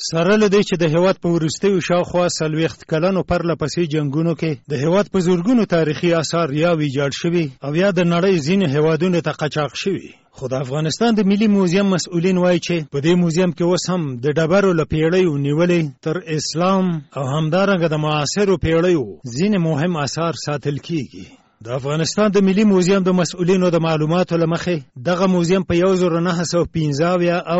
سره له دې چې د هېواد په وروستیو شاوخوا 40 کلونو پرله پسې جنګونو کې د هېواد په زورګونو تاریخي آثار یا ویجاړ شوي او یا د نړۍ ځینې هېوادونو ته قاچاق شوي. خو د افغانستان د ملي موزیم مسؤلین وایي چې په دې موزیم کې اوس هم د ډبرو له پیړیو نیولې تر اسلام او همدارنګه د معاصرو پیړیو ځینې مهم آثار ساتل کیږي. د افغانستان د ملي موزیم د مسؤلینو د معلوماتو له مخې دغه موزیم په 1915 او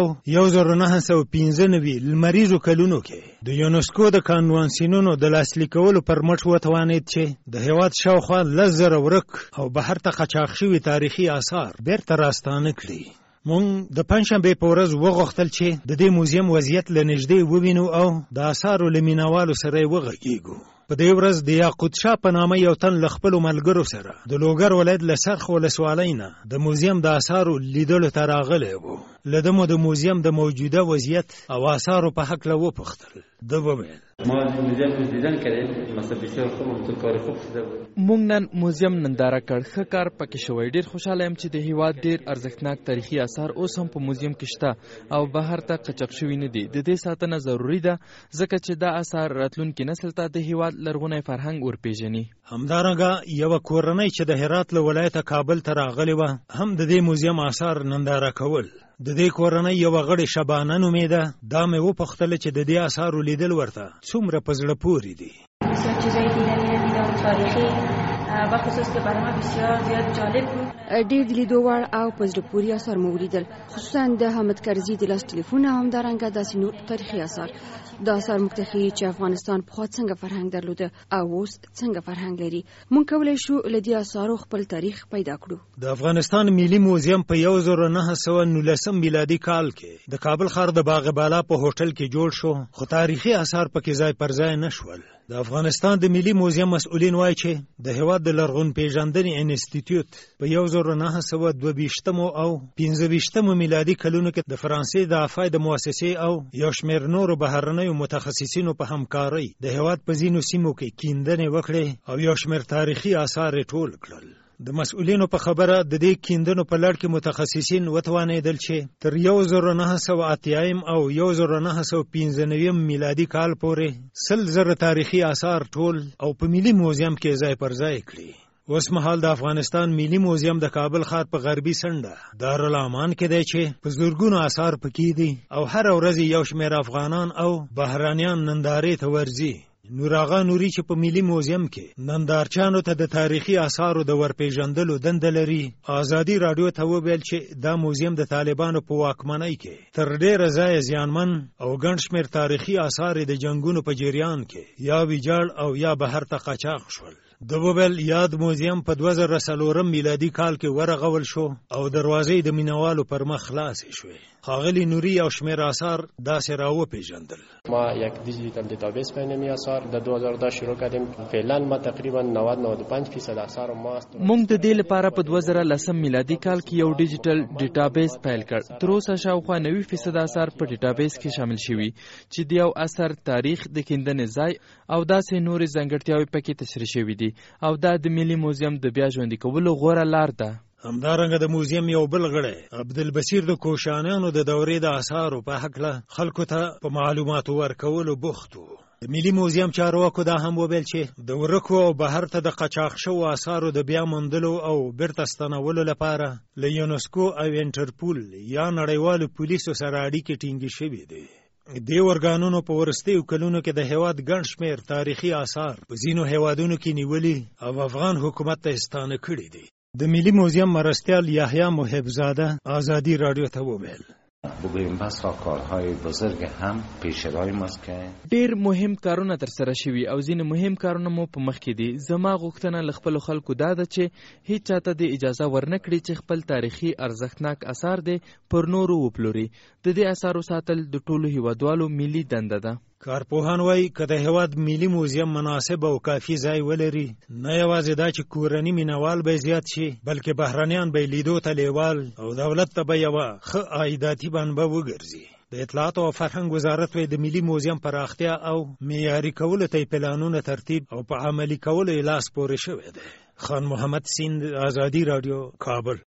1995 لمریزو کلونو کې د یونسکو د قانونسینونو د لاسلیک کولو پر مټ وتوانید چې د هېواد شاوخوا 10,000 ورک او بهر ته قاچاق شوي تاریخي آثار بیرته راستانه کړي. مونږ د پنجشنبې په ورځ وغوښتل چې د دې موزیم وضعیت له نږدې ووینو او د آثارو له مینوالو سره یې وغږیږو. په دې ورځ د یاقوت شاه په نامه یو تن له خپلو ملګرو سره د لوګر ولایت له سرخ ولسوالۍ نه د موزیم د آثارو لیدلو ته راغلی و. له ده مو د موزیم د موجوده وضعیت او آثارو په هکله وپوښتل. ده وویل ما موزیم رو دیدن کردیم، مثلا بسیار خوب هم تو کار خوب شده بود. مونږ نن موزیم ننداره کړ، ښه کار پکې شوی. ډېر خوشاله یم چې د هېواد ډېر ارزښتناک تاریخي آثار اوس هم په موزیم کې شته او بهر ته قاچاق شوي نه دي. د دې ساتنه ضروري ده ځکه چې دا آثار راتلونکي نسل ته د هېواد لرغونی فرهنګ ورپېژني. همدارنګه یوه کورنۍ چې د هرات له ولایته کابل ته راغلې وه هم د دې موزیم آثار ننداره کول. د دې کورنۍ یوه غړې شبانه نومېده. دا مې وپوښتله چې د دې آثارو لیدل ورته څومره په زړه پورې دي. بسیار چیزای دیدن تاریخی و خصوص که برای ما بسیار زیاد جالب بود. ډېر د لیدو وړ او په زړه پورې آثار مو ولیدل، خصوصا د حامد کرزي د لاس ټلیفون او همدارنګه داسې نور تاریخي آثار. دا آثار موږ ته ښیي چې افغانستان پخوا څنګه فرهنګ درلوده او اوس څنګه فرهنګ لري. موږ کولی شو له دې آثارو خپل تاریخ پیدا کړو. د افغانستان ملي موزیم په 1919 میلادي کال کې د کابل ښار د باغ بالا په هوټل کې جوړ شو، خو تاریخي آثار پکې ځای پر ځای نه شول. د افغانستان د ملي موزیم مسؤلین وایي چې د هېواد د لرغون پیژندنې انسټیټیوټ په 1922 او 15 میلادي کلونو کې د فرانسې د افای د مؤسسې او یو شمېر نورو بهرنیو متخصصینو په همکارۍ د هېواد په ځینو سیمو کې کیندنې وکړې او یو شمېر تاریخي آثار یې ټول کړل. د مسؤلینو په خبره د دې کیندنو په لړ کې متخصصین وتوانېدل چې تر 1980 او 1995 میلادي کال پورې 100,000 تاریخي آثار ټول او په ملي موزیم کې ځای پر ځای کړي. اوس مهال د افغانستان ملي موزیم د کابل ښار په غربي څنډه دارالامان کې دی چې په زرګونو آثار پکې دي او هر ورځ یو شمېر افغانان او بهرانیان نندارې ته ورځي. نور آغا نوري چې په ملي موزیم کې نندارچانو ته د تاریخي آثارو د ورپېژندلو دنده لري، ازادي راډیو ته وویل چې دا موزیم د طالبانو په واکمنۍ کې تر ډېره ځایه زیانمن او ګڼ شمېر تاریخي آثار د جنګونو په جریان کې یا ویجاړ او یا بهر ته قاچاق شول. د وویل یاد موزیم په 2004 میلادي کال کې ورغول شو او دروازې د مینوالو پر مخ خلاصې شوې. ښاغلي نوري او شمېر آثار داسې راوپېژندل. ما یک دیجیتال دیتابیس بین می آثار در 2010 شروع کردیم. فعلا ما تقریبا 90-95% آثار ما است. موږ د دې لپاره په 2010 میلادي کال کې یو ډیجیټل ډیټابیس پیل کړ. تر اوسه شاوخوا 90% آثار په ډیټابیس کې شامل شوي چې د یو اثر تاریخ، د کیندنې ځای او داسې نورې ځانګړتیاوې پکې تشریح شوي دي او دا د ملي موزیم د بیا ژوندي کولو غوره لار ده. همدارنګه د موزیم یو بل غړی عبدالبصیر د کوشانیانو د دورې د آثارو په هکله خلکو ته په معلوماتو ورکولو بوخت و. د ملي موزیم چارواکو دا هم وویل چې د ورکو او بهر ته د قاچاق شوو آثارو د بیا موندلو او بیرته ستنولو لپاره له یونسکو او انټرپول یا نړیوالو پولیسو سره اړیکې ټینګې شوې دي. دې ارګانونو په وروستیو کلونو کې د هېواد ګڼ شمېر تاریخي آثار په ځینو هېوادونو کې نیولي او افغان حکومت ته ستانه کړي دي. د ملي موزیم مرستیال یحیی محبزاده ازادي راډیو ته وویل بگوییم بس کارهای بزرگ هم پیش روی ماست که ډېر مهم کارونه ترسره شوي او ځینې مهم کارونه مو په مخ کې دي. زما غوښتنه له خپلو خلکو دا ده چې هیڅ چاته د اجازه ورنه کړي چې خپل تاریخي ارزښتناک آثار دې پر نورو وپلوري. د دې آثارو ساتل د ټولو هیوادوالو ملي دنده ده. کارپوهان وایي که د هېواد ملي موزیم مناسب او کافي ځای ولري، نه یوازې دا چې کورني مینوال به زیات شي بلکې بهرنیان به لیدو ته لیوال او دولت ته به یوه ښه عایداتي بنبه وګرځي. د اطلاعاتو او فرهنګ وزارت وایي د ملي موزیم پراختیا او معیاري کولو ته یې پلانونه ترتیب او په عملي کولو یې لاس پورې شوی دی. خان محمد سیند، ازادي راډیو، کابل.